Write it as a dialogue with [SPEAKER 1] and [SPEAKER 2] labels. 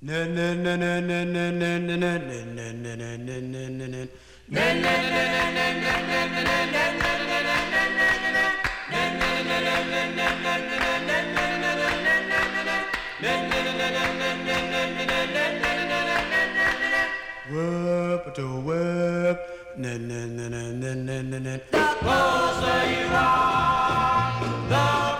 [SPEAKER 1] Whoop to whoop, na na na na na na na. The closer you are, the